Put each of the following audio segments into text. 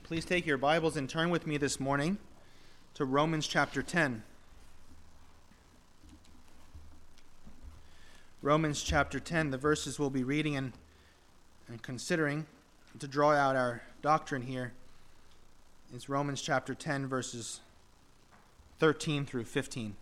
Please take your Bibles and turn with me this morning to Romans chapter 10. Romans chapter 10, the verses we'll be reading and considering to draw out our doctrine here is Romans chapter 10, verses 13 through 15.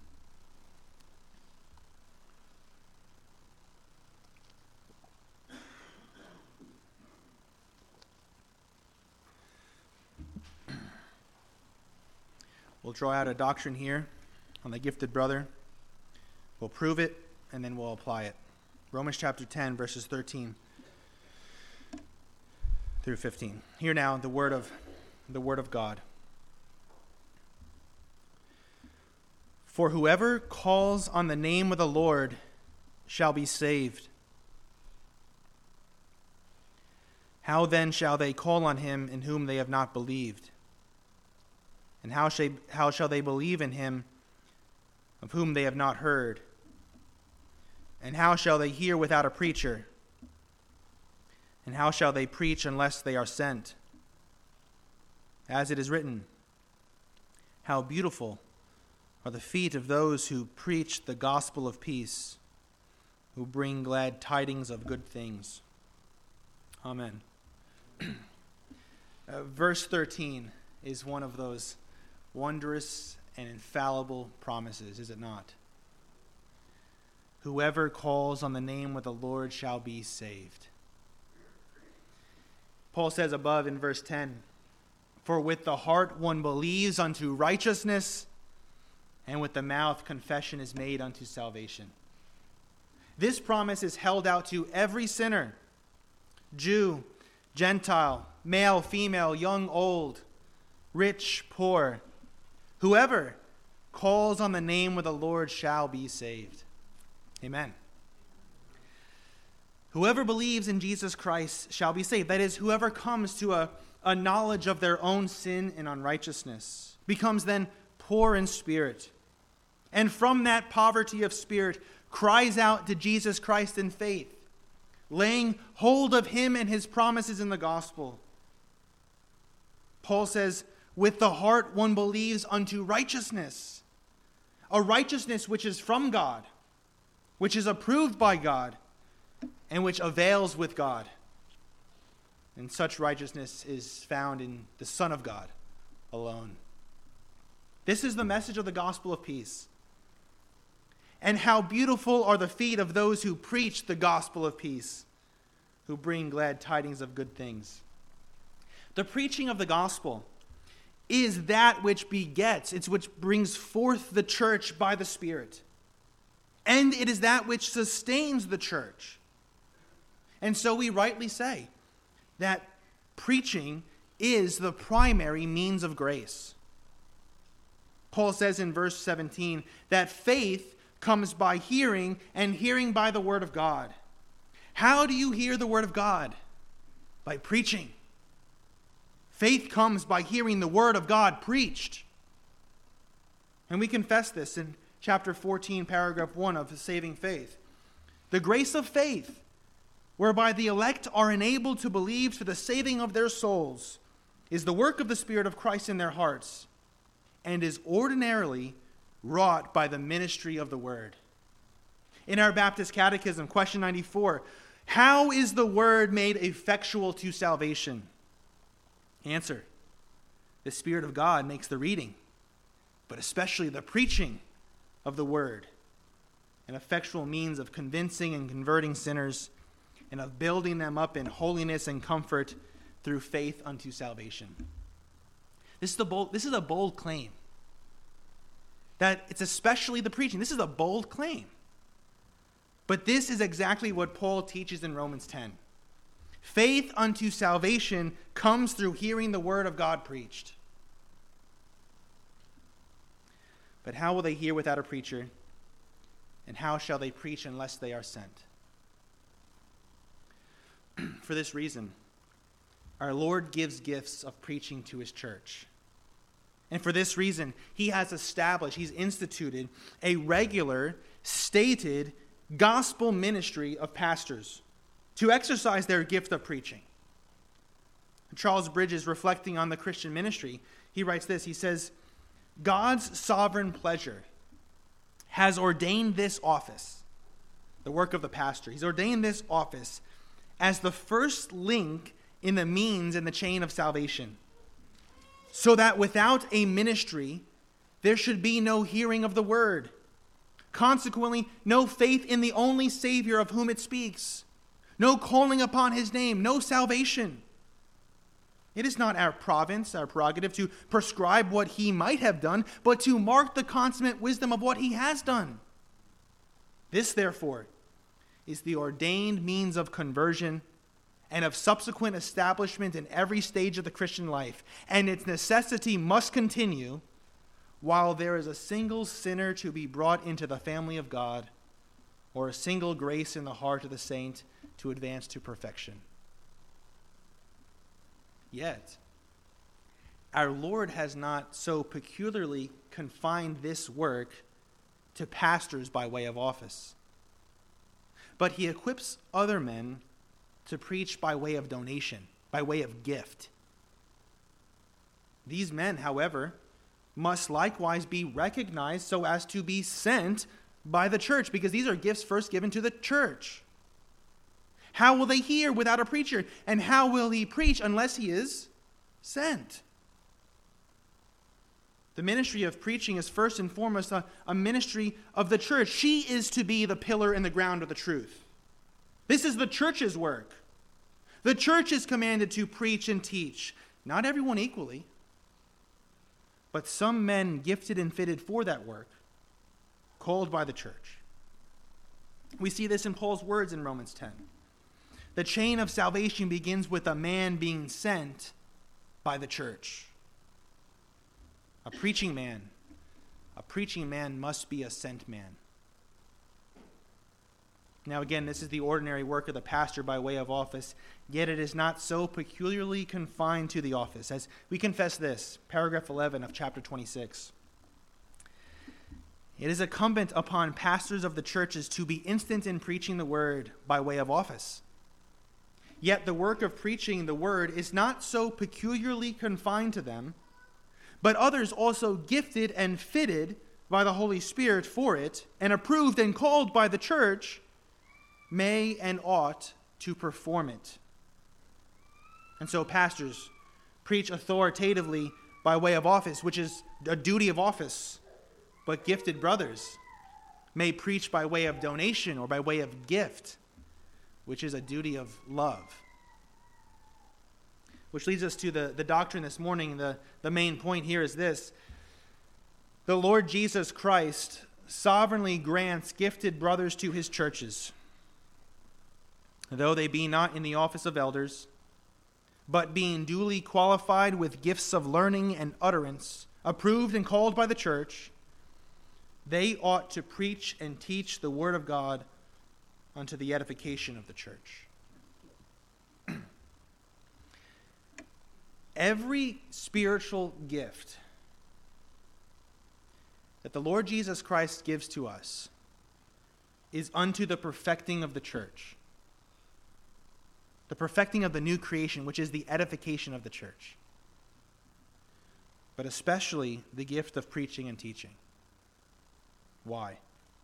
We'll draw out a doctrine here on the gifted brother. We'll prove it, and then we'll apply it. Romans chapter 10, verses 13 through 15. Hear now the word of God. For whoever calls on the name of the Lord shall be saved. How then shall they call on him in whom they have not believed? And how shall they believe in him of whom they have not heard? And how shall they hear without a preacher? And how shall they preach unless they are sent? As it is written, how beautiful are the feet of those who preach the gospel of peace, who bring glad tidings of good things. Amen. Verse 13 is one of those wondrous and infallible promises, is it not? Whoever calls on the name of the Lord shall be saved. Paul says above in verse 10, for with the heart one believes unto righteousness, and with the mouth confession is made unto salvation. This promise is held out to every sinner, Jew, Gentile, male, female, young, old, rich, poor. Whoever calls on the name of the Lord shall be saved. Amen. Whoever believes in Jesus Christ shall be saved. That is, whoever comes to a knowledge of their own sin and unrighteousness becomes then poor in spirit. And from that poverty of spirit cries out to Jesus Christ in faith, laying hold of him and his promises in the gospel. Paul says, with the heart one believes unto righteousness, a righteousness which is from God, which is approved by God, and which avails with God. And such righteousness is found in the Son of God alone. This is the message of the gospel of peace. And how beautiful are the feet of those who preach the gospel of peace, who bring glad tidings of good things. The preaching of the gospel is that which begets, it's which brings forth the church by the Spirit. And it is that which sustains the church. And so we rightly say that preaching is the primary means of grace. Paul says in verse 17 that faith comes by hearing, and hearing by the word of God. How do you hear the word of God? By preaching. Faith comes by hearing the word of God preached. And we confess this in chapter 14, paragraph 1 of Saving Faith. The grace of faith, whereby the elect are enabled to believe to the saving of their souls, is the work of the Spirit of Christ in their hearts, and is ordinarily wrought by the ministry of the word. In our Baptist Catechism, question 94, how is the word made effectual to salvation? Answer, the Spirit of God makes the reading, but especially the preaching of the word, an effectual means of convincing and converting sinners, and of building them up in holiness and comfort through faith unto salvation. This is a bold claim. That it's especially the preaching. This is a bold claim. But this is exactly what Paul teaches in Romans 10. Faith unto salvation comes through hearing the word of God preached. But how will they hear without a preacher? And how shall they preach unless they are sent? For this reason, our Lord gives gifts of preaching to his church. And for this reason, he has he's instituted a regular, stated gospel ministry of pastors to exercise their gift of preaching. Charles Bridges, reflecting on the Christian ministry, he writes this. He says, God's sovereign pleasure has ordained this office, the work of the pastor. He's ordained this office as the first link in the means in the chain of salvation, so that without a ministry, there should be no hearing of the word. Consequently, no faith in the only Savior of whom it speaks, no calling upon his name, no salvation. It is not our province, our prerogative, to prescribe what he might have done, but to mark the consummate wisdom of what he has done. This, therefore, is the ordained means of conversion and of subsequent establishment in every stage of the Christian life, and its necessity must continue while there is a single sinner to be brought into the family of God, or a single grace in the heart of the saint to advance to perfection. Yet, our Lord has not so peculiarly confined this work to pastors by way of office, but he equips other men to preach by way of donation, by way of gift. These men, however, must likewise be recognized so as to be sent by the church, because these are gifts first given to the church. How will they hear without a preacher? And how will he preach unless he is sent? The ministry of preaching is first and foremost a ministry of the church. She is to be the pillar and the ground of the truth. This is the church's work. The church is commanded to preach and teach. Not everyone equally, but some men gifted and fitted for that work, called by the church. We see this in Paul's words in Romans 10. The chain of salvation begins with a man being sent by the church. A preaching man must be a sent man. Now again, this is the ordinary work of the pastor by way of office, yet it is not so peculiarly confined to the office. As we confess this, paragraph 11 of chapter 26. It is incumbent upon pastors of the churches to be instant in preaching the word by way of office. Yet the work of preaching the word is not so peculiarly confined to them, but others also gifted and fitted by the Holy Spirit for it, and approved and called by the church, may and ought to perform it. And so pastors preach authoritatively by way of office, which is a duty of office, but gifted brothers may preach by way of donation or by way of gift, which is a duty of love. Which leads us to the doctrine this morning. The main point here is this. The Lord Jesus Christ sovereignly grants gifted brothers to his churches, though they be not in the office of elders, but being duly qualified with gifts of learning and utterance, approved and called by the church, they ought to preach and teach the word of God unto the edification of the church. Every spiritual gift that the Lord Jesus Christ gives to us is unto the perfecting of the church, the perfecting of the new creation, which is the edification of the church, but especially the gift of preaching and teaching. Why?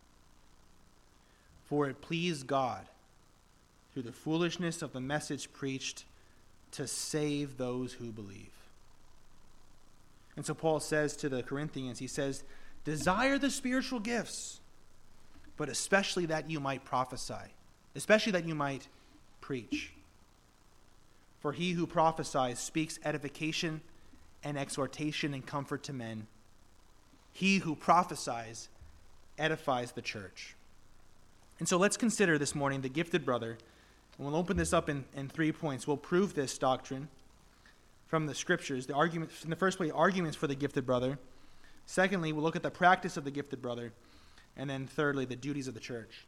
For it pleased God, through the foolishness of the message preached, to save those who believe. And so Paul says to the Corinthians, he says, desire the spiritual gifts, but especially that you might prophesy, especially that you might preach. For he who prophesies speaks edification and exhortation and comfort to men. He who prophesies edifies the church. And so let's consider this morning the gifted brother. And we'll open this up in 3 points. We'll prove this doctrine from the scriptures. The argument, in the first place, arguments for the gifted brother. Secondly, we'll look at the practice of the gifted brother. And then thirdly, the duties of the church.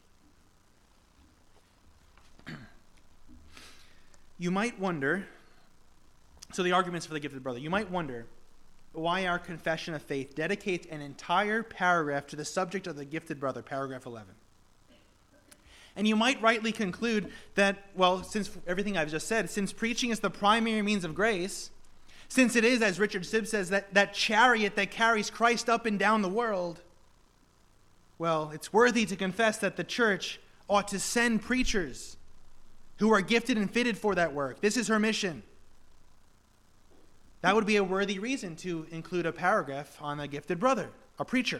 You might wonder, so the arguments for the gifted brother. You might wonder why our confession of faith dedicates an entire paragraph to the subject of the gifted brother, paragraph 11. And you might rightly conclude that, well, since everything I've just said, since preaching is the primary means of grace, since it is, as Richard Sibbes says, that chariot that carries Christ up and down the world, well, it's worthy to confess that the church ought to send preachers who are gifted and fitted for that work. This is her mission. That would be a worthy reason to include a paragraph on a gifted brother, a preacher.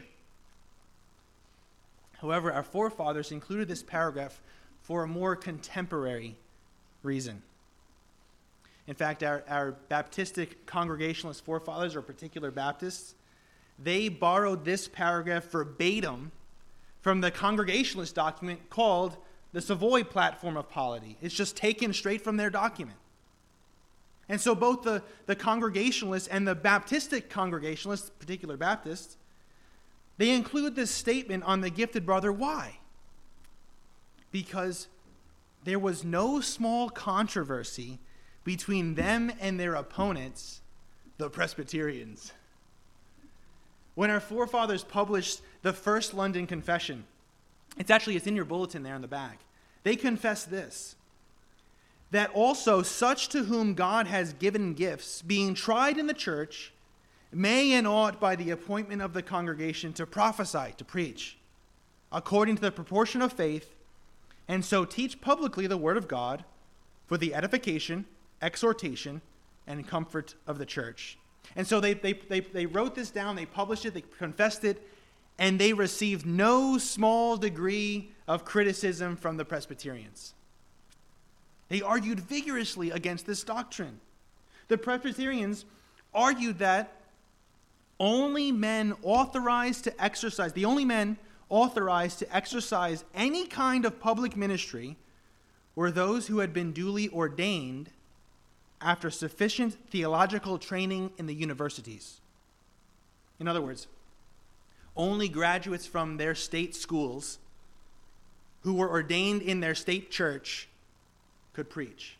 However, our forefathers included this paragraph for a more contemporary reason. In fact, our Baptistic Congregationalist forefathers, or particular Baptists, they borrowed this paragraph verbatim from the Congregationalist document called the Savoy Platform of Polity. It's just taken straight from their document. And so both the Congregationalists and the Baptistic Congregationalists, particular Baptists, they include this statement on the gifted brother. Why? Because there was no small controversy between them and their opponents, the Presbyterians. When our forefathers published the First London Confession, it's in your bulletin there in the back, they confess this, that also such to whom God has given gifts, being tried in the church, may and ought by the appointment of the congregation to prophesy, to preach, according to the proportion of faith, and so teach publicly the word of God for the edification, exhortation, and comfort of the church. And so they wrote this down, they published it, they confessed it, and they received no small degree of criticism from the Presbyterians. They argued vigorously against this doctrine. The Presbyterians argued that the only men authorized to exercise any kind of public ministry were those who had been duly ordained after sufficient theological training in the universities. In other words, only graduates from their state schools who were ordained in their state church could preach.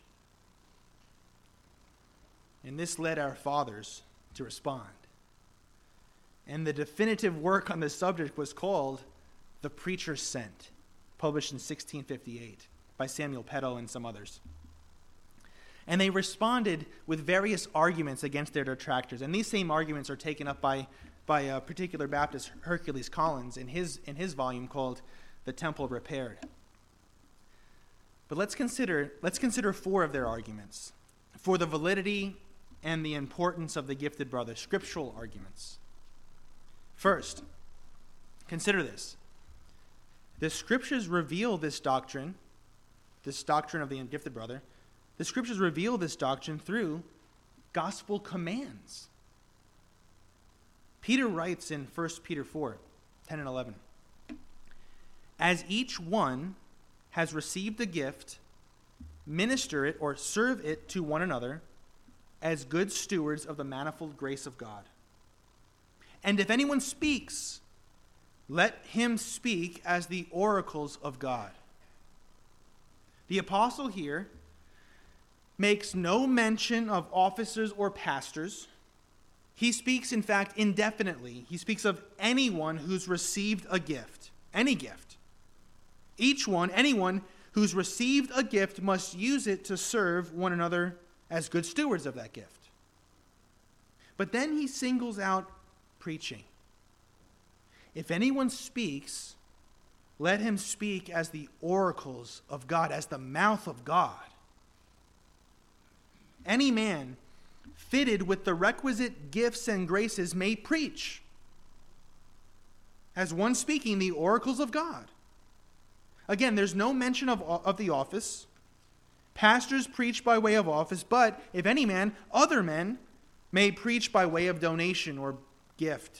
And this led our fathers to respond. And the definitive work on this subject was called The Preacher Sent, published in 1658 by Samuel Peddle and some others. And they responded with various arguments against their detractors. And these same arguments are taken up by a particular Baptist, Hercules Collins, in his volume called The Temple Repaired. But let's consider four of their arguments for the validity and the importance of the gifted brother, scriptural arguments. First, consider this. The scriptures reveal this doctrine of the gifted brother. The scriptures reveal this doctrine through gospel commands. Peter writes in 1 Peter 4, 10 and 11, "As each one has received a gift, minister it or serve it to one another as good stewards of the manifold grace of God. And if anyone speaks, let him speak as the oracles of God." The apostle here makes no mention of officers or pastors. He speaks, in fact, indefinitely. He speaks of anyone who's received a gift, any gift. Anyone who's received a gift must use it to serve one another as good stewards of that gift. But then he singles out preaching. If anyone speaks, let him speak as the oracles of God, as the mouth of God. Any man fitted with the requisite gifts and graces may preach, as one speaking the oracles of God. Again, there's no mention of the office. Pastors preach by way of office, but if any man, other men may preach by way of donation or gift.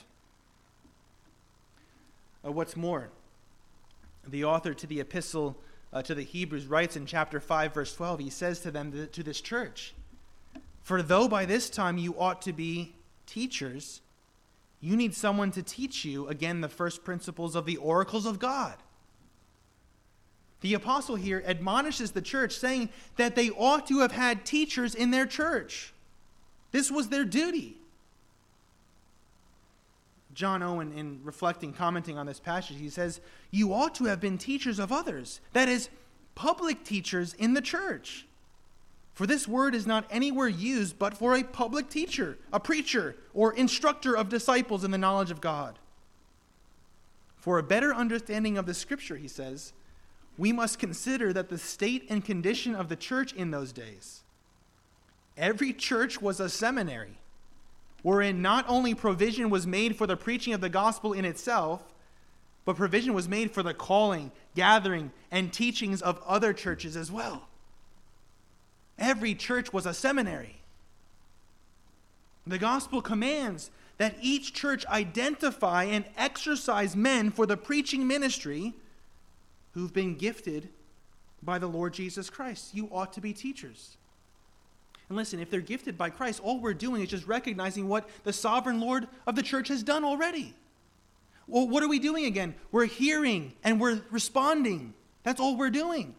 What's more, the author to the epistle to the Hebrews writes in chapter 5, verse 12, he says to them, to this church, "For though by this time you ought to be teachers, you need someone to teach you, again, the first principles of the oracles of God." The apostle here admonishes the church, saying that they ought to have had teachers in their church. This was their duty. John Owen, in reflecting, commenting on this passage, he says, "You ought to have been teachers of others, that is, public teachers in the church. For this word is not anywhere used but for a public teacher, a preacher, or instructor of disciples in the knowledge of God. For a better understanding of the Scripture," he says, "we must consider that the state and condition of the church in those days. Every church was a seminary, wherein not only provision was made for the preaching of the gospel in itself, but provision was made for the calling, gathering, and teachings of other churches as well." Every church was a seminary. The gospel commands that each church identify and exercise men for the preaching ministry who've been gifted by the Lord Jesus Christ. You ought to be teachers. And listen, if they're gifted by Christ, all we're doing is just recognizing what the sovereign Lord of the church has done already. Well, what are we doing again? We're hearing and we're responding. That's all we're doing.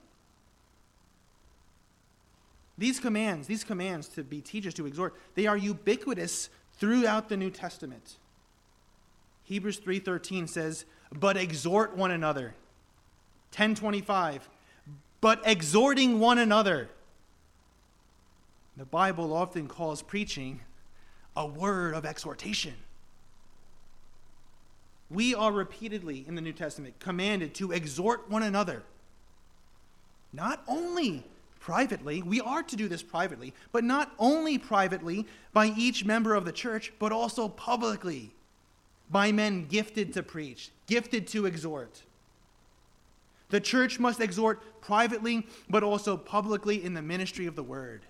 These commands to be teachers, to exhort, they are ubiquitous throughout the New Testament. Hebrews 3:13 says, "But exhort one another." 10:25, "But exhorting one another." The Bible often calls preaching a word of exhortation. We are repeatedly in the New Testament commanded to exhort one another. Not only privately, we are to do this privately, but not only privately by each member of the church, but also publicly by men gifted to preach, gifted to exhort. The church must exhort privately, but also publicly in the ministry of the word.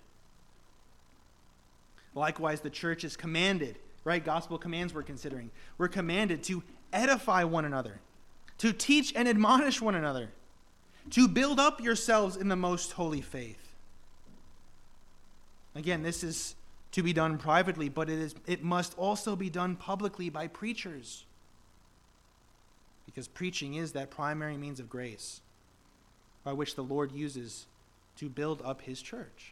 Likewise, the church is commanded, right? Gospel commands we're considering. We're commanded to edify one another, to teach and admonish one another, to build up yourselves in the most holy faith. Again, this is to be done privately, but it must also be done publicly by preachers, because preaching is that primary means of grace by which the Lord uses to build up his church.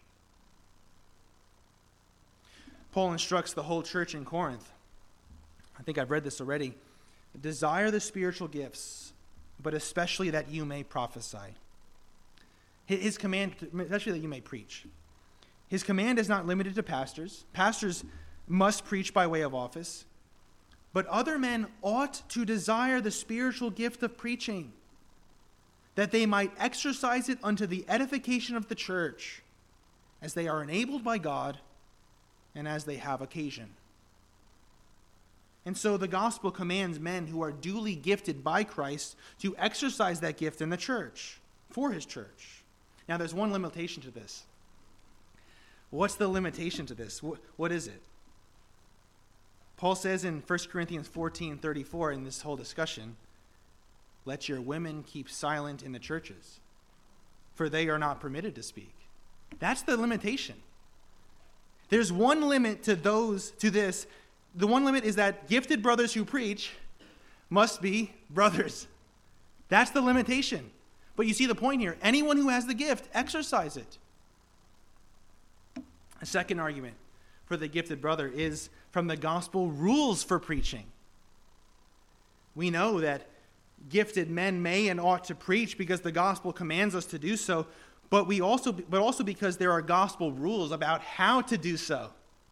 Paul instructs the whole church in Corinth. I think I've read this already. Desire the spiritual gifts, but especially that you may prophesy. His command, especially that you may preach. His command is not limited to pastors. Pastors must preach by way of office. But other men ought to desire the spiritual gift of preaching, that they might exercise it unto the edification of the church, as they are enabled by God and as they have occasion. And so the gospel commands men who are duly gifted by Christ to exercise that gift in the church, for his church. Now, there's one limitation to this. What's the limitation to this? What is it? Paul says in 1 Corinthians 14:34 in this whole discussion, "Let your women keep silent in the churches, for they are not permitted to speak." That's the limitation. There's one limit to this. The one limit is that gifted brothers who preach must be brothers. That's the limitation. But you see the point here. Anyone who has the gift, exercise it. A second argument for the gifted brother is from the gospel rules for preaching. We know that gifted men may and ought to preach because the gospel commands us to do so, but also because there are gospel rules about how to do so.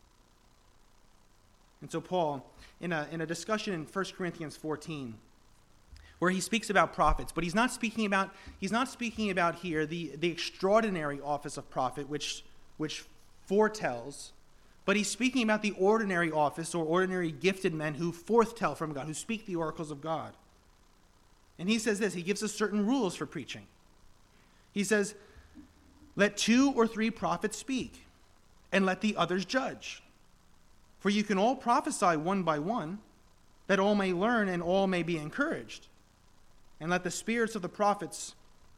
And so Paul, in a discussion in 1 Corinthians 14, where he speaks about prophets, but he's not speaking about here the extraordinary office of prophet, which foretells, but he's speaking about the ordinary office or ordinary gifted men who forthtell from God, who speak the oracles of God. And he says this, he gives us certain rules for preaching. He says, "Let 2 or 3 prophets speak, and let the others judge. For you can all prophesy one by one, that all may learn and all may be encouraged. And let the spirits of the prophets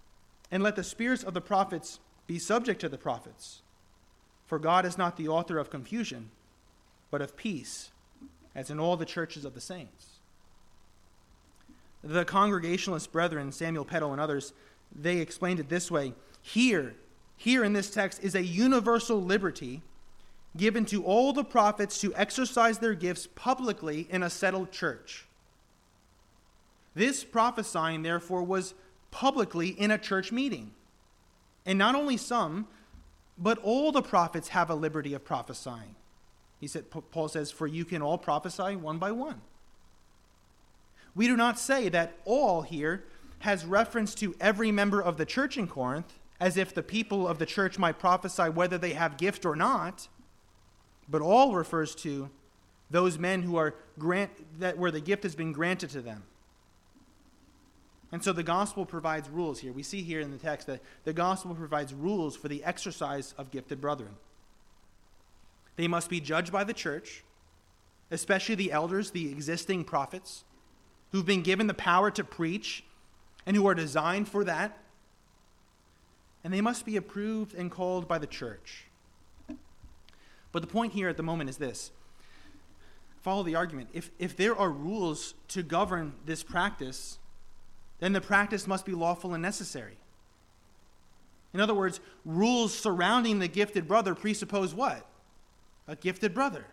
be subject to the prophets. For God is not the author of confusion, but of peace, as in all the churches of the saints." The Congregationalist brethren, Samuel Peddle and others, they explained it this way. Here in this text is a universal liberty given to all the prophets to exercise their gifts publicly in a settled church. This prophesying, therefore, was publicly in a church meeting. And not only some, but all the prophets have a liberty of prophesying. Paul says, for you can all prophesy one by one. We do not say that all here has reference to every member of the church in Corinth, as if the people of the church might prophesy whether they have gift or not, but all refers to those men who are where the gift has been granted to them. And so the gospel provides rules here. We see here in the text that the gospel provides rules for the exercise of gifted brethren. They must be judged by the church, especially the elders, the existing prophets, who've been given the power to preach and who are designed for that. And they must be approved and called by the church. But the point here at the moment is this. Follow the argument. If there are rules to govern this practice, then the practice must be lawful and necessary. In other words, rules surrounding the gifted brother presuppose what? A gifted brother.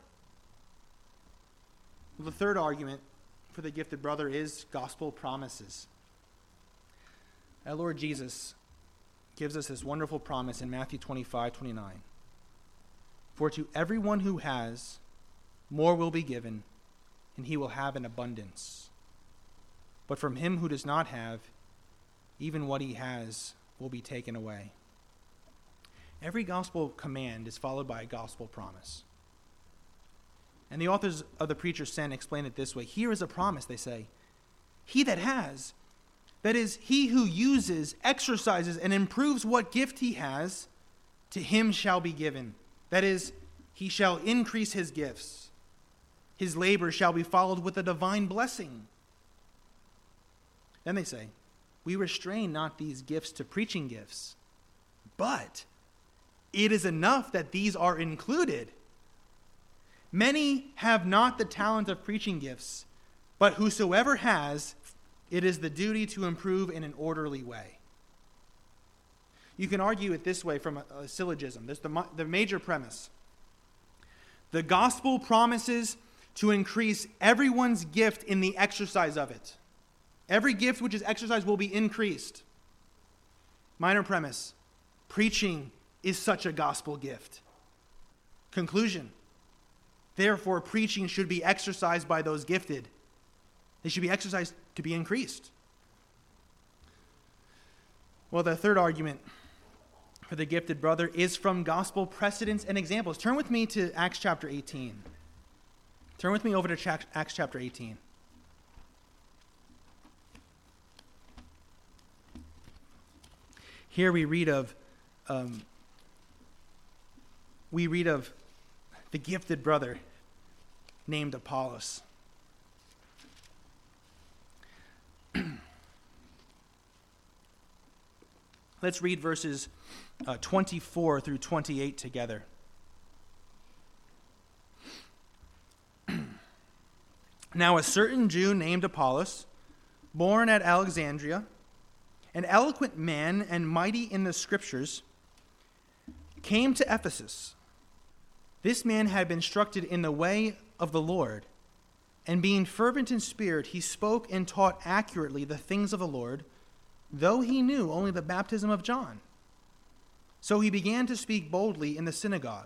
Well, the third argument for the gifted brother is gospel promises. Our Lord Jesus gives us this wonderful promise in Matthew 25:29. For to everyone who has, more will be given, and he will have an abundance. But from him who does not have, even what he has will be taken away. Every gospel command is followed by a gospel promise. And the authors of The Preacher's Sin explain it this way. Here is a promise, they say. He that has, that is, he who uses, exercises, and improves what gift he has, to him shall be given. That is, he shall increase his gifts. His labor shall be followed with a divine blessing. Then they say, we restrain not these gifts to preaching gifts, but it is enough that these are included. Many have not the talent of preaching gifts, but whosoever has, it is the duty to improve in an orderly way. You can argue it this way from a syllogism. There's the major premise. The gospel promises to increase everyone's gift in the exercise of it. Every gift which is exercised will be increased. Minor premise. Preaching is such a gospel gift. Conclusion. Therefore, preaching should be exercised by those gifted. They should be exercised to be increased. Well, the third argument for the gifted brother is from gospel precedents and examples. Turn with me to Acts chapter 18. Turn with me over to Acts chapter 18. Here we read of the gifted brother named Apollos. Let's read verses 24 through 28 together. Now a certain Jew named Apollos, born at Alexandria, an eloquent man and mighty in the scriptures, came to Ephesus. This man had been instructed in the way of the Lord, and being fervent in spirit, he spoke and taught accurately the things of the Lord, though he knew only the baptism of John. So he began to speak boldly in the synagogue.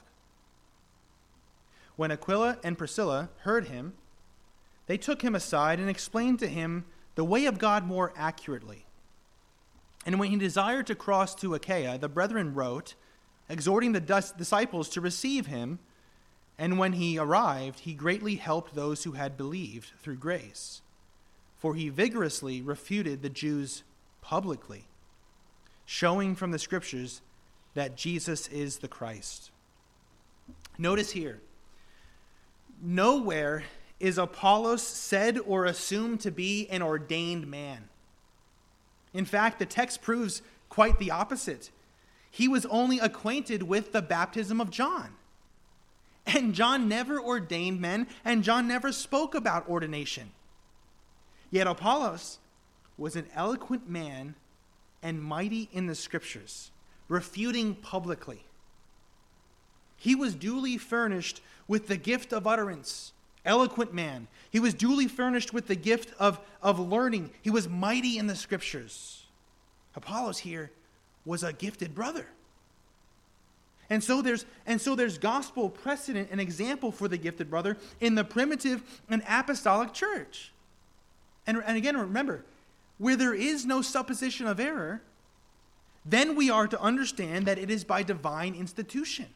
When Aquila and Priscilla heard him, they took him aside and explained to him the way of God more accurately. And when he desired to cross to Achaia, the brethren wrote, exhorting the disciples to receive him. And when he arrived, he greatly helped those who had believed through grace. For he vigorously refuted the Jews publicly, showing from the scriptures that Jesus is the Christ. Notice here, nowhere is Apollos said or assumed to be an ordained man. In fact, the text proves quite the opposite. He was only acquainted with the baptism of John. And John never ordained men, and John never spoke about ordination. Yet Apollos was an eloquent man and mighty in the scriptures, refuting publicly. He was duly furnished with the gift of utterance, eloquent man. He was duly furnished with the gift of learning. He was mighty in the scriptures. Apollos here was a gifted brother. And so there's gospel precedent and example for the gifted brother in the primitive and apostolic church. And again, remember, where there is no supposition of error, then we are to understand that it is by divine institution.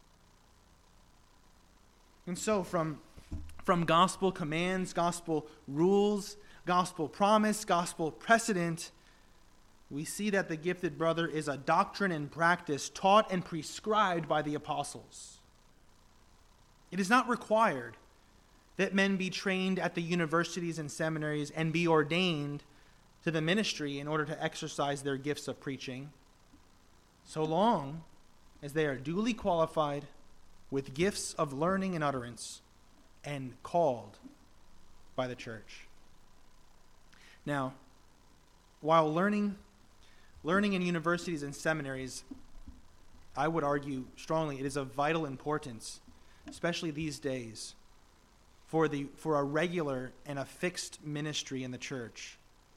And so from gospel commands, gospel rules, gospel promise, gospel precedent, we see that the gifted brother is a doctrine and practice taught and prescribed by the apostles. It is not required that men be trained at the universities and seminaries and be ordained to the ministry in order to exercise their gifts of preaching, so long as they are duly qualified with gifts of learning and utterance and called by the church. Now, while learning in universities and seminaries, I would argue strongly it is of vital importance, especially these days, for a regular and a fixed ministry in the church.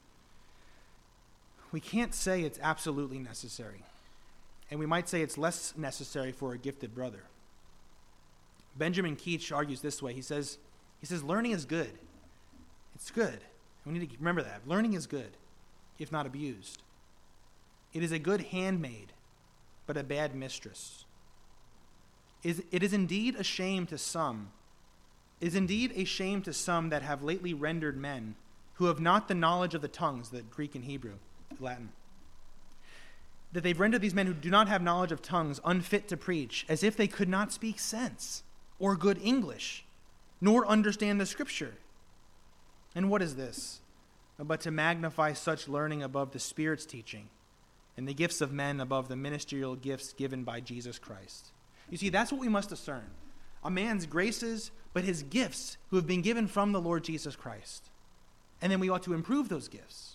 We can't say it's absolutely necessary, and we might say it's less necessary for a gifted brother. Benjamin Keach argues this way. He says learning is good. It's good. We need to remember that. Learning is good, if not abused. It is a good handmaid, but a bad mistress. It is indeed a shame to some. It is indeed a shame to some that have lately rendered men who have not the knowledge of the tongues, the Greek and Hebrew, Latin, that they've rendered these men who do not have knowledge of tongues unfit to preach, as if they could not speak sense or good English, nor understand the Scripture. And what is this? But to magnify such learning above the Spirit's teaching, and the gifts of men above the ministerial gifts given by Jesus Christ. You see, that's what we must discern. A man's graces, but his gifts who have been given from the Lord Jesus Christ. And then we ought to improve those gifts.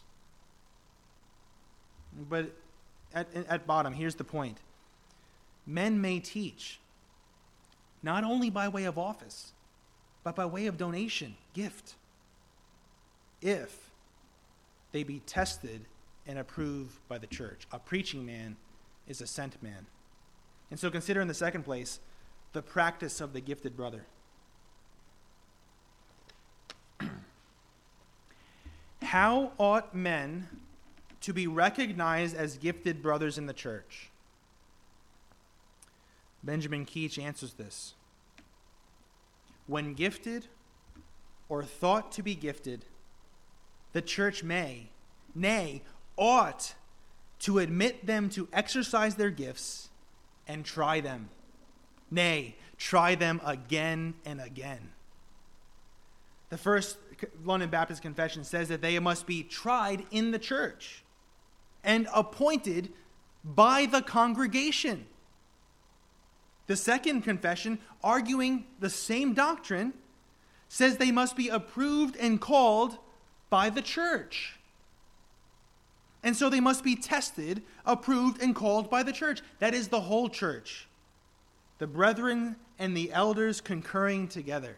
But at bottom, here's the point. Men may teach, not only by way of office, but by way of donation, gift, if they be tested and approved by the church. A preaching man is a sent man. And so consider in the second place the practice of the gifted brother. How ought men to be recognized as gifted brothers in the church? Benjamin Keach answers this. When gifted or thought to be gifted, the church may, nay, ought to admit them to exercise their gifts and try them. Nay, try them again and again. The First London Baptist Confession says that they must be tried in the church and appointed by the congregation. The Second Confession, arguing the same doctrine, says they must be approved and called by the church. And so they must be tested, approved, and called by the church. That is the whole church. The brethren and the elders concurring together.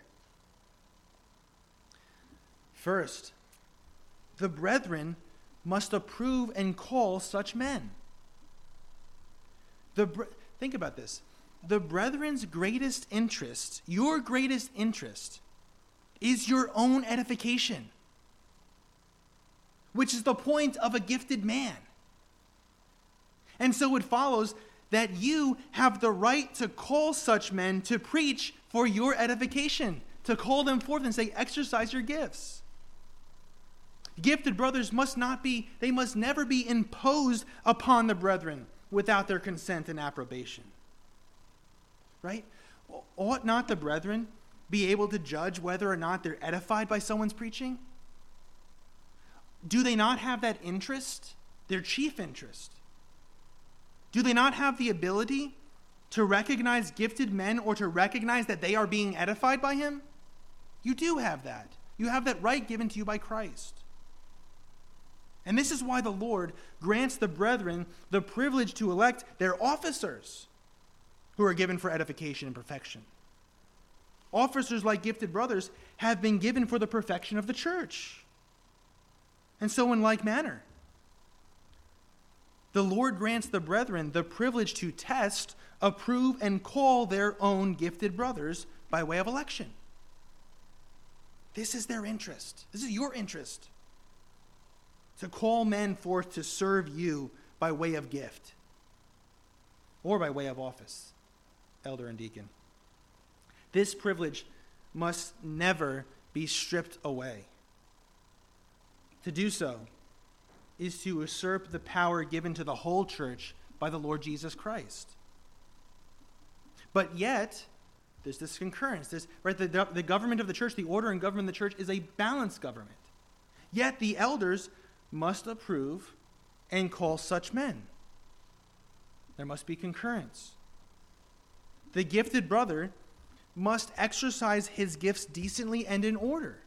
First, the brethren must approve and call such men. Think about this. The brethren's greatest interest, your greatest interest, is your own edification, which is the point of a gifted man. And so it follows that you have the right to call such men to preach for your edification, to call them forth and say, exercise your gifts. Gifted brothers must never be imposed upon the brethren without their consent and approbation. Right? Ought not the brethren be able to judge whether or not they're edified by someone's preaching? Do they not have that interest, their chief interest? Do they not have the ability to recognize gifted men or to recognize that they are being edified by him? You do have that. You have that right given to you by Christ. And this is why the Lord grants the brethren the privilege to elect their officers. who are given for edification and perfection. Officers like gifted brothers have been given for the perfection of the church. And so in like manner, the Lord grants the brethren the privilege to test, approve, and call their own gifted brothers by way of election. This is their interest. This is your interest. To call men forth to serve you by way of gift or by way of office, elder and deacon. This privilege must never be stripped away. To do so is to usurp the power given to the whole church by the Lord Jesus Christ. But yet, there's this concurrence. The government of the church, the order and government of the church is a balanced government. Yet the elders must approve and call such men. There must be concurrence. The gifted brother must exercise his gifts decently and in order.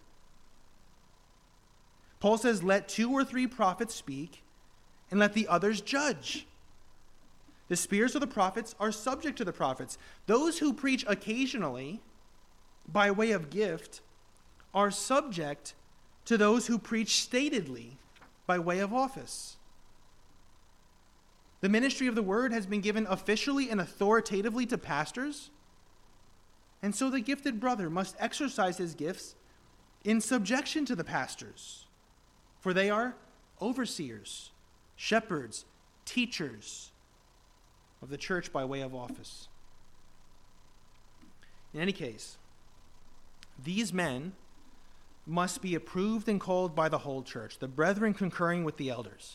Paul says, let 2 or 3 prophets speak, and let the others judge. The spirits of the prophets are subject to the prophets. Those who preach occasionally, by way of gift, are subject to those who preach statedly, by way of office. The ministry of the word has been given officially and authoritatively to pastors, and so the gifted brother must exercise his gifts in subjection to the pastors, for they are overseers, shepherds, teachers of the church by way of office. In any case, these men must be approved and called by the whole church, the brethren concurring with the elders.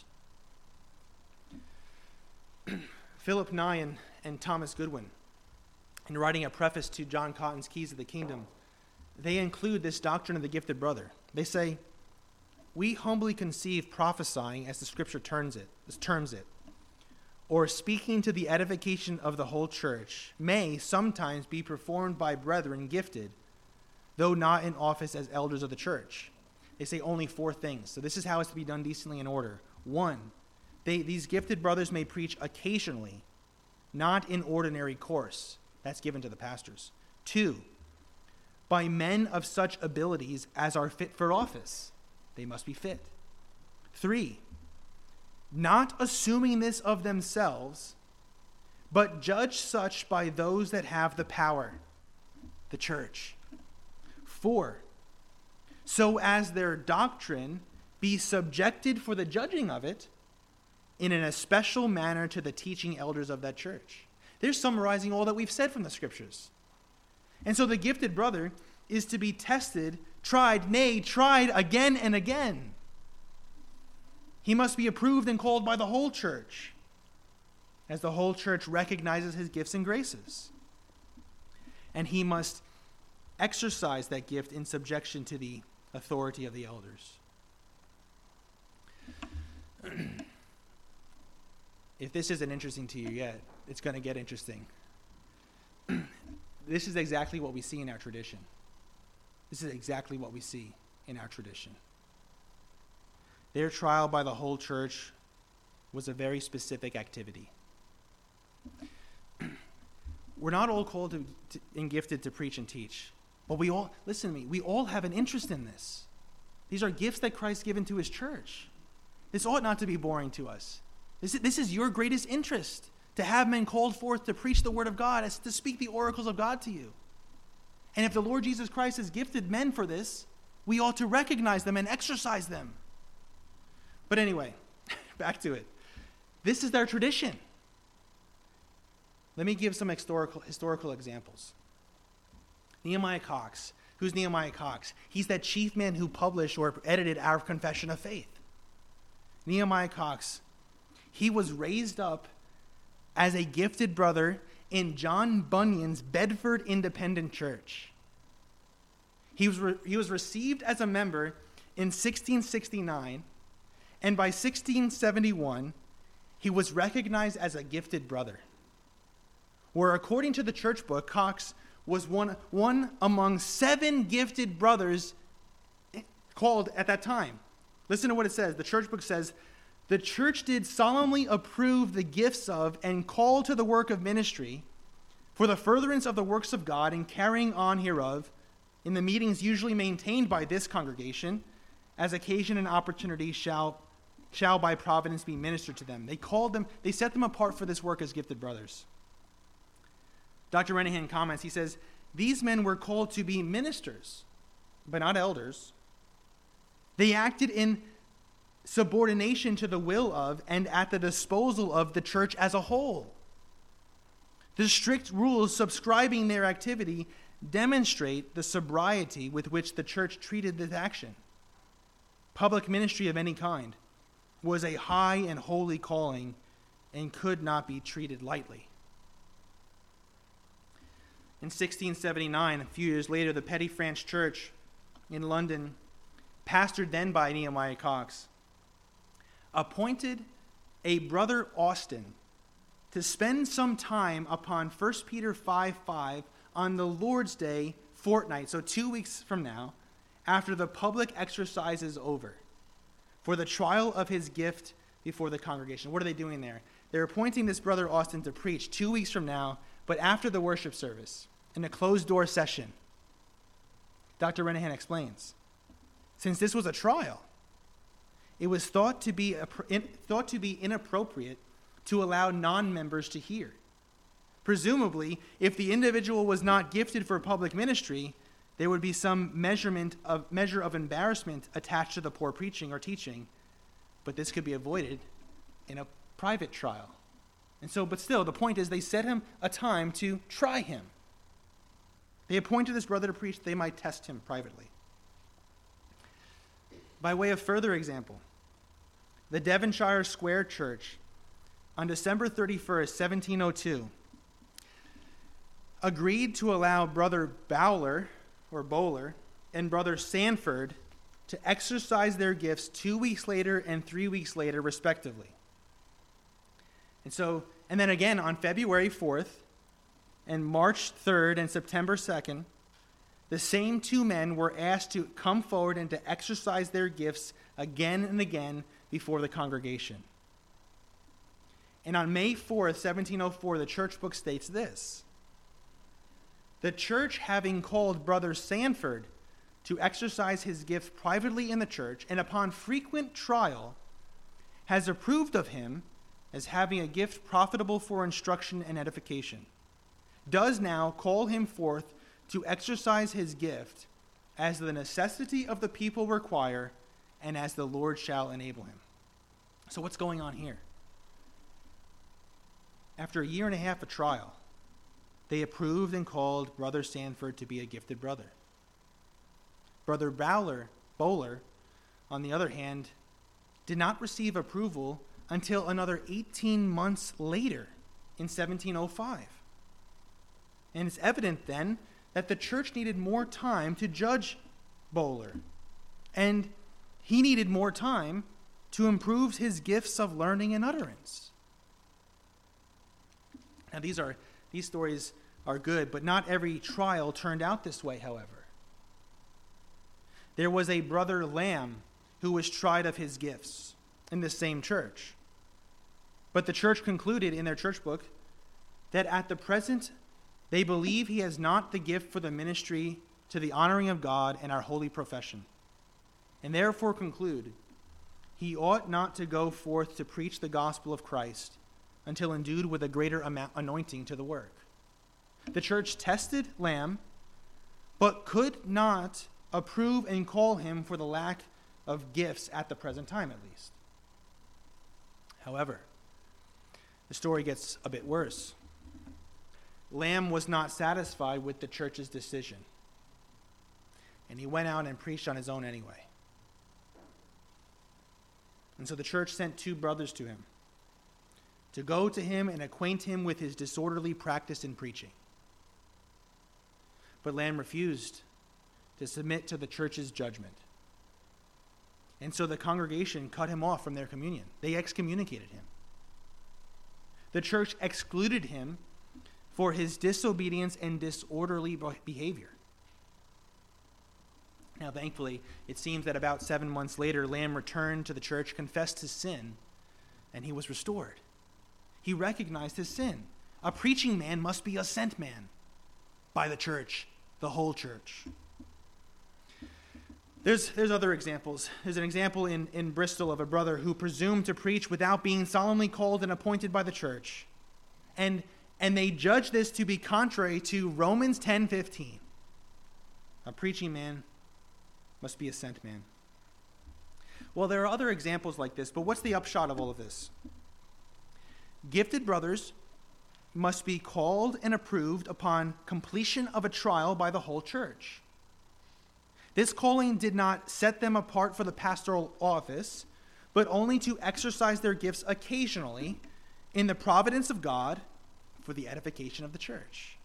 Philip Nye and Thomas Goodwin, in writing a preface to John Cotton's Keys of the Kingdom, they include this doctrine of the gifted brother. They say, we humbly conceive prophesying, as the scripture terms it, or speaking to the edification of the whole church, may sometimes be performed by brethren gifted, though not in office as elders of the church. They say only 4 things. So this is how it's to be done decently in order. 1, these gifted brothers may preach occasionally, not in ordinary course. That's given to the pastors. 2, by men of such abilities as are fit for office. They must be fit. 3, not assuming this of themselves, but judge such by those that have the power, the church. 4, so as their doctrine be subjected for the judging of it in an especial manner to the teaching elders of that church. They're summarizing all that we've said from the scriptures. And so the gifted brother is to be tested, tried, nay, tried again and again. He must be approved and called by the whole church, as the whole church recognizes his gifts and graces. And he must exercise that gift in subjection to the authority of the elders. If this isn't interesting to you yet, it's going to get interesting. This is exactly what we see in our tradition. This is exactly what we see in our tradition. Their trial by the whole church was a very specific activity. We're not all called and gifted to preach and teach. But we all, listen to me, we all have an interest in this. These are gifts that Christ given to his church. This ought not to be boring to us. This is your greatest interest, to have men called forth to preach the word of God, as to speak the oracles of God to you. And if the Lord Jesus Christ has gifted men for this, we ought to recognize them and exercise them. But anyway, back to it. This is their tradition. Let me give some historical examples. Nehemiah Cox. Who's Nehemiah Cox? He's that chief man who published or edited our Confession of Faith. Nehemiah Cox, he was raised up as a gifted brother in John Bunyan's Bedford Independent Church. He was received as a member in 1669, and by 1671, he was recognized as a gifted brother. Where according to the church book, Cox was one among 7 gifted brothers called at that time. Listen to what it says. The church book says, the church did solemnly approve the gifts of and call to the work of ministry For the furtherance of the works of God and carrying on hereof, in the meetings usually maintained by this congregation, as occasion and opportunity shall by providence be ministered to them. They set them apart for this work as gifted brothers. Dr. Renihan comments, he says, these men were called to be ministers, but not elders. They acted in subordination to the will of and at the disposal of the church as a whole. The strict rules subscribing their activity demonstrate the sobriety with which the church treated this action. Public ministry of any kind was a high and holy calling and could not be treated lightly. In 1679, a few years later, the Petty France Church in London, pastored then by Nehemiah Cox, appointed a Brother Austin to spend some time upon 1 Peter 5:5 on the Lord's Day fortnight, so 2 weeks from now, after the public exercise is over, for the trial of his gift before the congregation. What are they doing there? They're appointing this Brother Austin to preach 2 weeks from now, but after the worship service, in a closed-door session. Dr. Renihan explains, since this was a trial, it was thought to be inappropriate to allow non-members to hear. Presumably, if the individual was not gifted for public ministry, there would be some measure of embarrassment attached to the poor preaching or teaching, but this could be avoided in a private trial. But still, the point is they set him a time to try him. They appointed this brother to preach that they might test him privately. By way of further example, the Devonshire Square Church on December 31st, 1702, agreed to allow Brother Bowler and Brother Sanford to exercise their gifts 2 weeks later and 3 weeks later, respectively. And then again on February 4th and March 3rd and September 2nd, the same two men were asked to come forward and to exercise their gifts again and again before the congregation. And on May 4th, 1704, the church book states this: the church, having called Brother Sanford to exercise his gift privately in the church, and upon frequent trial, has approved of him as having a gift profitable for instruction and edification, does now call him forth to exercise his gift as the necessity of the people require and as the Lord shall enable him. So what's going on here? After a year and a half of trial, they approved and called Brother Sanford to be a gifted brother. Brother Bowler, on the other hand, did not receive approval until another 18 months later in 1705. And it's evident then that the church needed more time to judge Bowler, and he needed more time to improve his gifts of learning and utterance. Now these stories are good, but not every trial turned out this way, however. There was a Brother Lamb who was tried of his gifts in the same church. But the church concluded in their church book that at the present they believe he has not the gift for the ministry to the honoring of God and our holy profession, and therefore conclude he ought not to go forth to preach the gospel of Christ until endued with a greater anointing to the work. The church tested Lamb, but could not approve and call him for the lack of gifts at the present time, at least. However, the story gets a bit worse. Lamb was not satisfied with the church's decision, and he went out and preached on his own anyway. And so the church sent two brothers to him to go to him and acquaint him with his disorderly practice in preaching. But Lamb refused to submit to the church's judgment. And so the congregation cut him off from their communion. They excommunicated him. The church excluded him for his disobedience and disorderly behavior. Now, thankfully, it seems that about 7 months later, Lamb returned to the church, confessed his sin, and he was restored. He recognized his sin. A preaching man must be a sent man by the church, the whole church. There's other examples. There's an example in Bristol of a brother who presumed to preach without being solemnly called and appointed by the church. And they judge this to be contrary to Romans 10:15. A preaching man must be a sent man. Well, there are other examples like this, but what's the upshot of all of this? Gifted brothers must be called and approved upon completion of a trial by the whole church. This calling did not set them apart for the pastoral office, but only to exercise their gifts occasionally in the providence of God for the edification of the church.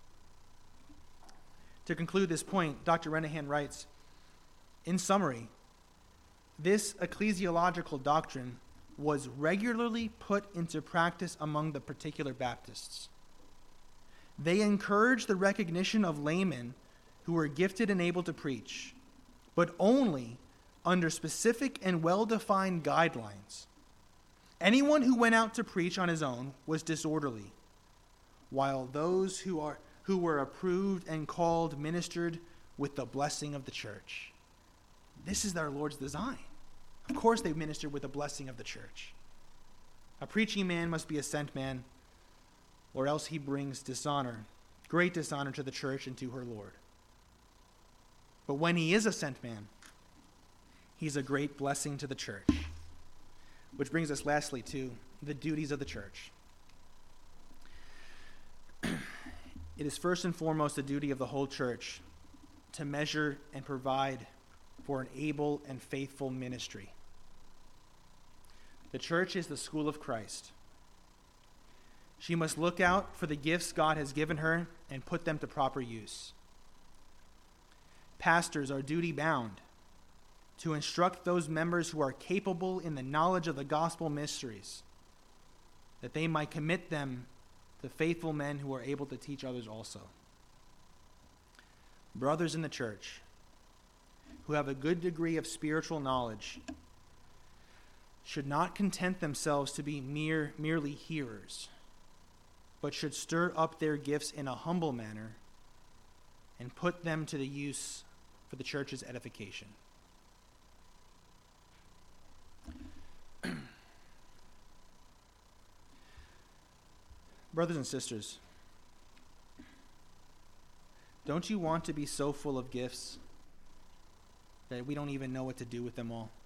To conclude this point, Dr. Renahan writes, in summary, this ecclesiological doctrine was regularly put into practice among the particular Baptists. They encouraged the recognition of laymen who were gifted and able to preach, but only under specific and well-defined guidelines. Anyone who went out to preach on his own was disorderly, while those who were approved and called ministered with the blessing of the church. This is our Lord's design. Of course they ministered with the blessing of the church. A preaching man must be a sent man, or else he brings dishonor, great dishonor to the church and to her Lord. But when he is a sent man, he's a great blessing to the church. Which brings us lastly to the duties of the church. It is first and foremost the duty of the whole church to measure and provide for an able and faithful ministry. The church is the school of Christ. She must look out for the gifts God has given her and put them to proper use. Pastors are duty-bound to instruct those members who are capable in the knowledge of the gospel mysteries, that they might commit them to faithful men who are able to teach others also. Brothers in the church who have a good degree of spiritual knowledge should not content themselves to be merely hearers, but should stir up their gifts in a humble manner and put them to the use for the church's edification. Brothers and sisters, don't you want to be so full of gifts that we don't even know what to do with them all?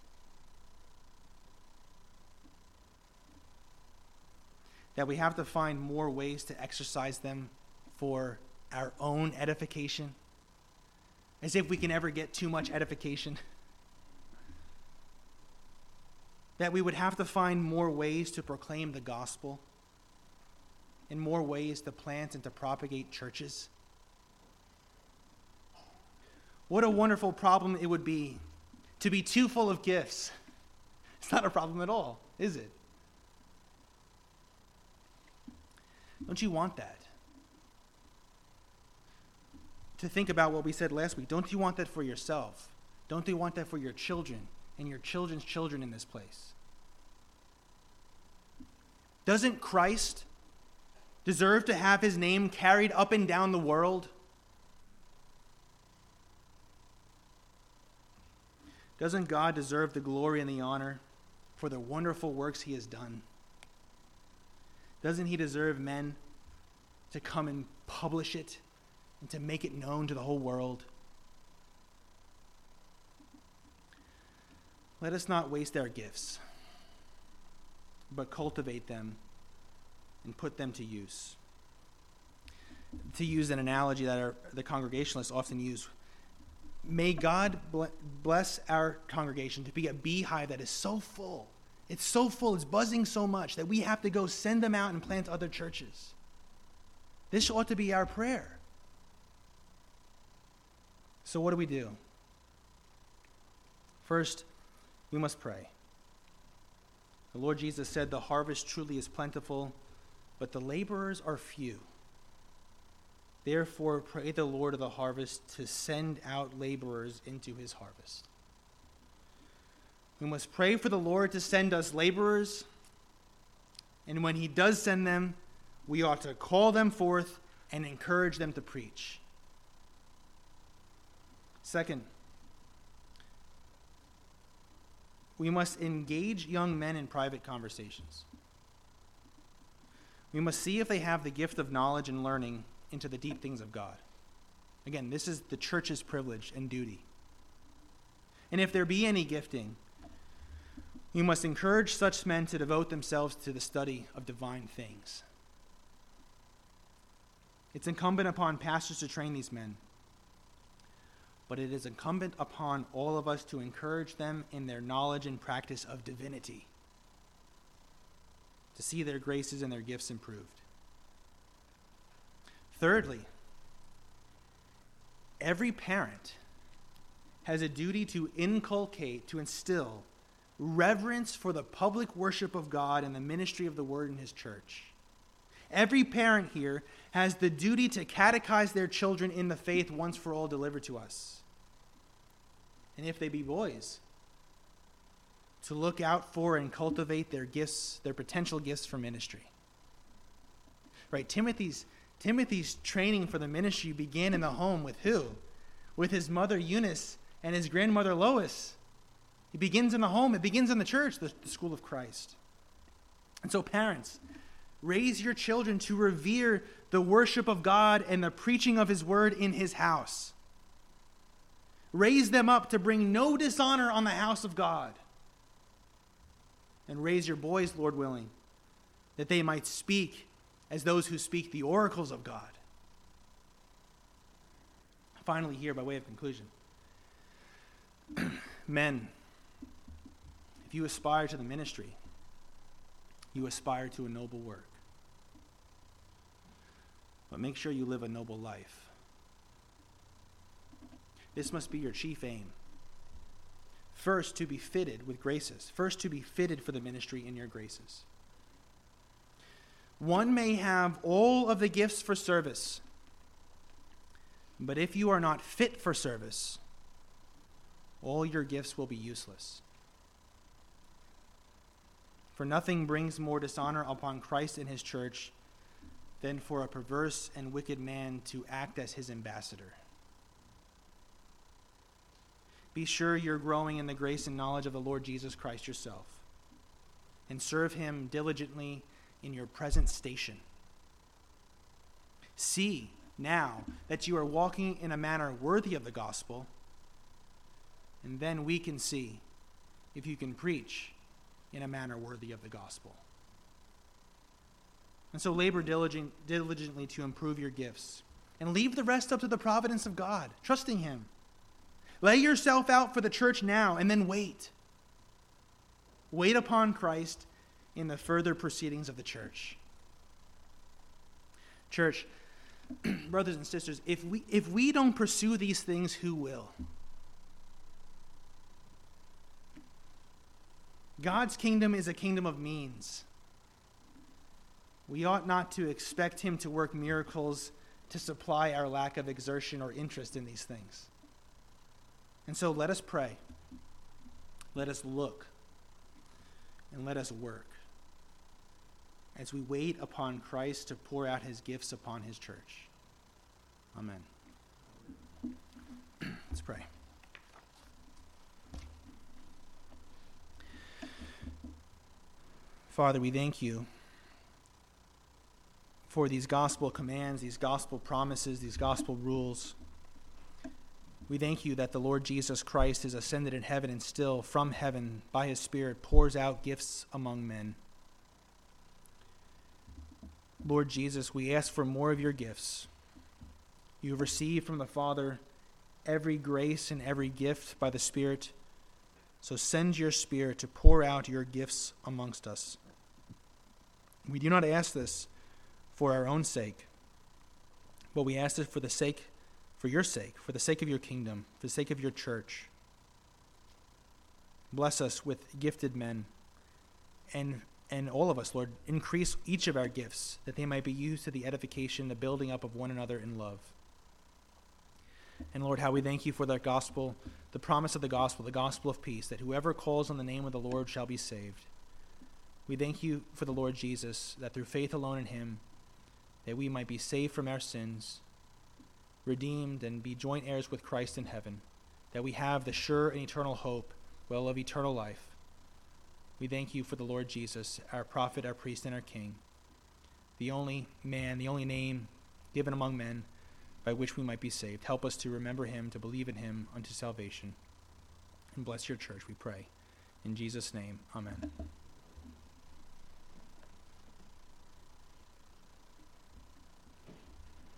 That we have to find more ways to exercise them for our own edification, as if we can ever get too much edification. That we would have to find more ways to proclaim the gospel, and more ways to plant and to propagate churches. What a wonderful problem it would be to be too full of gifts. It's not a problem at all, is it? Don't you want that? To think about what we said last week, don't you want that for yourself? Don't you want that for your children and your children's children in this place? Doesn't Christ deserve to have his name carried up and down the world? Doesn't God deserve the glory and the honor for the wonderful works he has done? Doesn't he deserve men to come and publish it and to make it known to the whole world? Let us not waste our gifts, but cultivate them and put them to use. To use an analogy that the Congregationalists often use, may God bless our congregation to be a beehive that is so full. It's so full, it's buzzing so much that we have to go send them out and plant other churches. This ought to be our prayer. So what do? First, we must pray. The Lord Jesus said, "The harvest truly is plentiful, but the laborers are few. Therefore, pray the Lord of the harvest to send out laborers into his harvest." We must pray for the Lord to send us laborers, and when he does send them, we ought to call them forth and encourage them to preach. Second, we must engage young men in private conversations. We must see if they have the gift of knowledge and learning into the deep things of God. Again, this is the church's privilege and duty. And if there be any gifting, we must encourage such men to devote themselves to the study of divine things. It's incumbent upon pastors to train these men, but it is incumbent upon all of us to encourage them in their knowledge and practice of divinity, to see their graces and their gifts improved. Thirdly, every parent has a duty to inculcate, to instill reverence for the public worship of God and the ministry of the Word in His church. Every parent here has the duty to catechize their children in the faith once for all delivered to us. And if they be boys, to look out for and cultivate their gifts, their potential gifts for ministry. Right? Timothy's training for the ministry began in the home with who? With his mother Eunice and his grandmother Lois. It begins in the home. It begins in the church, the school of Christ. And so parents, raise your children to revere the worship of God and the preaching of His word in His house. Raise them up to bring no dishonor on the house of God. And raise your boys, Lord willing, that they might speak as those who speak the oracles of God. Finally, here, by way of conclusion, men, if you aspire to the ministry, you aspire to a noble work. But make sure you live a noble life. This must be your chief aim. First, to be fitted with graces. First, to be fitted for the ministry in your graces. One may have all of the gifts for service, but if you are not fit for service, all your gifts will be useless. For nothing brings more dishonor upon Christ and His church than for a perverse and wicked man to act as His ambassador. Be sure you're growing in the grace and knowledge of the Lord Jesus Christ yourself, and serve Him diligently in your present station. See now that you are walking in a manner worthy of the gospel, and then we can see if you can preach in a manner worthy of the gospel. And so labor diligently to improve your gifts, and leave the rest up to the providence of God, trusting Him. Lay yourself out for the church now, and then wait. Wait upon Christ in the further proceedings of the church. Church, brothers and sisters, if we don't pursue these things, who will? God's kingdom is a kingdom of means. We ought not to expect Him to work miracles to supply our lack of exertion or interest in these things. And so let us pray, let us look, and let us work as we wait upon Christ to pour out His gifts upon His church. Amen. Let's pray. Father, we thank You for these gospel commands, these gospel promises, these gospel rules. We thank You that the Lord Jesus Christ is ascended in heaven, and still from heaven by His Spirit pours out gifts among men. Lord Jesus, we ask for more of Your gifts. You have received from the Father every grace and every gift by the Spirit. So send Your Spirit to pour out Your gifts amongst us. We do not ask this for our own sake, but we ask it for Your sake, for the sake of Your kingdom, for the sake of Your church. Bless us with gifted men, and all of us, Lord, increase each of our gifts, that they might be used to the edification, the building up of one another in love. And Lord, how we thank You for that gospel, the promise of the gospel of peace, that whoever calls on the name of the Lord shall be saved. We thank You for the Lord Jesus, that through faith alone in Him, that we might be saved from our sins, redeemed, and be joint heirs with Christ in heaven, that we have the sure and eternal hope, well, of eternal life. We thank you for the Lord Jesus, our prophet, our priest, and our king, the only man, the only name given among men by which we might be saved. Help us to remember him, to believe in him unto salvation. And bless your church, we pray. In Jesus' name, amen.